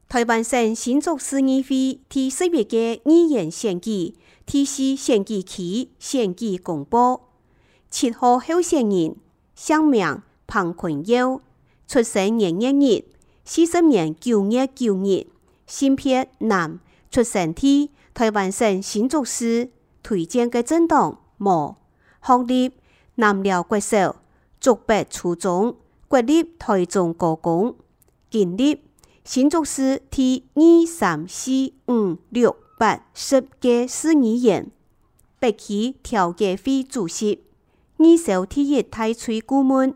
台灣省新竹市議會第10月嘅議員選舉第4選舉區選舉公佈，7號候選人姓名彭坤耀，出生年月日40年9月9日，性別男，出生地台灣省新竹市，推薦嘅政黨無，學歷南寮國小，竹北初中，國立台中高工，經歷新竹市第2、3、4、5、6、8、10屆市議員，北區調解會主席，2小第1代炊顧問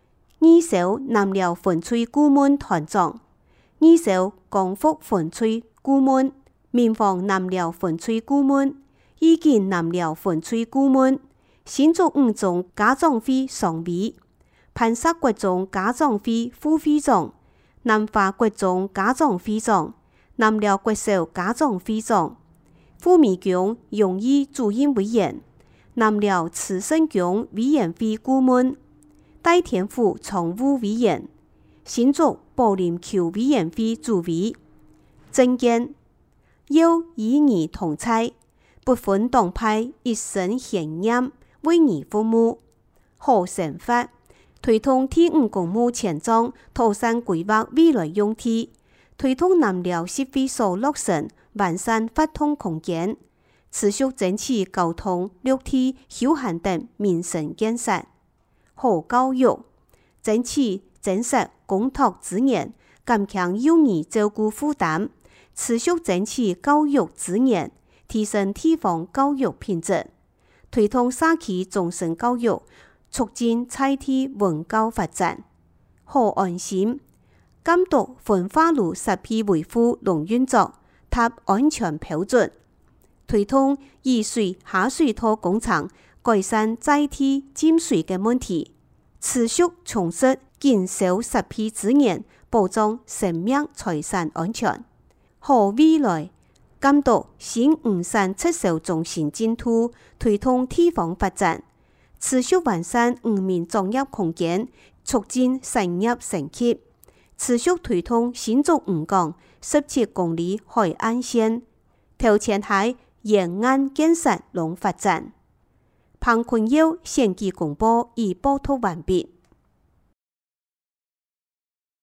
，2小南寮分炊顧問團長，2小光復分炊顧問，民防南寮分炊顧問，義建南寮分炊顧問，新竹5中家長會常委，潘薩國中家長會副會長，南華國中家長會長，南寮國小家長會長，傅美強榮譽主任委員，南寮慈聖宮委員會顧問，戴天福常務委員，新竹寶林區委員會主委。政見要與義同采，不分黨派，一生懸念，為義服務，好生活，推動第5公務前瞻，妥善規劃未來用地，推動南寮濕會所落成，完善交通空間，持續爭取交通、綠地、休閒等民生建設，好教育，爭取增設公托資源，減輕幼兒照顧負擔，持續爭取教育資源，提升地方教育品質，推動社區終身教育，促進在地文教發展，好安心。監督焚化爐設備維護農運作，達安全標準，推動雨水下水道工程，改善在地浸水嘅問題，持續充實減少設備資源，保障生命財產安全。好未來，監督新吳山測收中心進度，推動地方發展，持續完善漁民作業空間，促進產業升級，持續推動新竹吳港17公里海岸線，頭前喺沿岸建設龍發展。彭坤耀選舉公報已報導完畢。